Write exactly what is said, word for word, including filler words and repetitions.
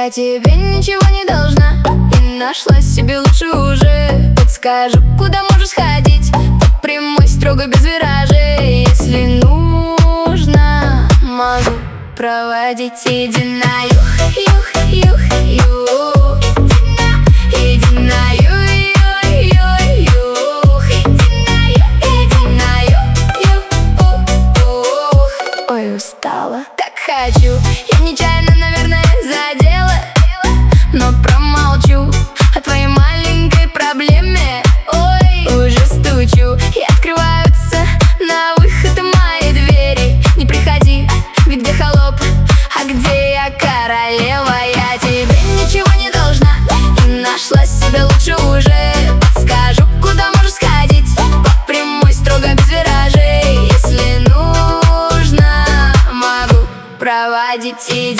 Я тебе ничего не должна, и нашла себе лучше уже. Подскажу, куда можешь ходить, по прямой, строго без виражей. Если нужно, могу проводить. Иди на юг, юг, юг, юг. Иди на юг, юг, юг, юг. Иди на юг, иди на юг, юг, юг. Ой, устала, так хочу. Я нечаянно, наверное, задела, но промолчу о твоей маленькой проблеме. Ой, уже стучу, и открываются на выход мои двери. Не приходи, ведь где холоп, а где я королева. Я тебе ничего не должна, и нашла себе лучше уже. Подскажу, куда можешь сходить, по прямой, строго без виражей. Если нужно, могу проводить. Иди